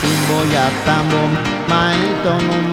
สิบ่อยากตามลมไม้ตัวหนุ่ม